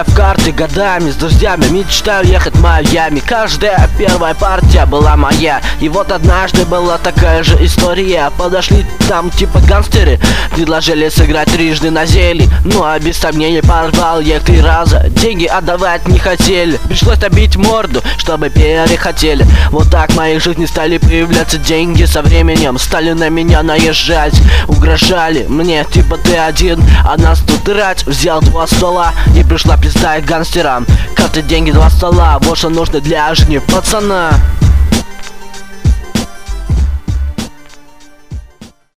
Играя в карты годами с друзьями, мечтаю ехать в Майами. Каждая первая партия была моя. И вот однажды была такая же история. Подошли там типа гангстеры, предложили сыграть трижды на зеле. Ну а без сомнений порвал я их 3 раза. Деньги отдавать не хотели, пришлось набить морду, чтобы перехотели. Вот так в моей жизни стали появляться деньги. Со временем стали на меня наезжать, угрожали мне, типа ты один, а нас тут драть. Взял 2 стола и пришла пизда к гангстерам. Карты, деньги, 2 стола, вот что нужно для жизни пацана.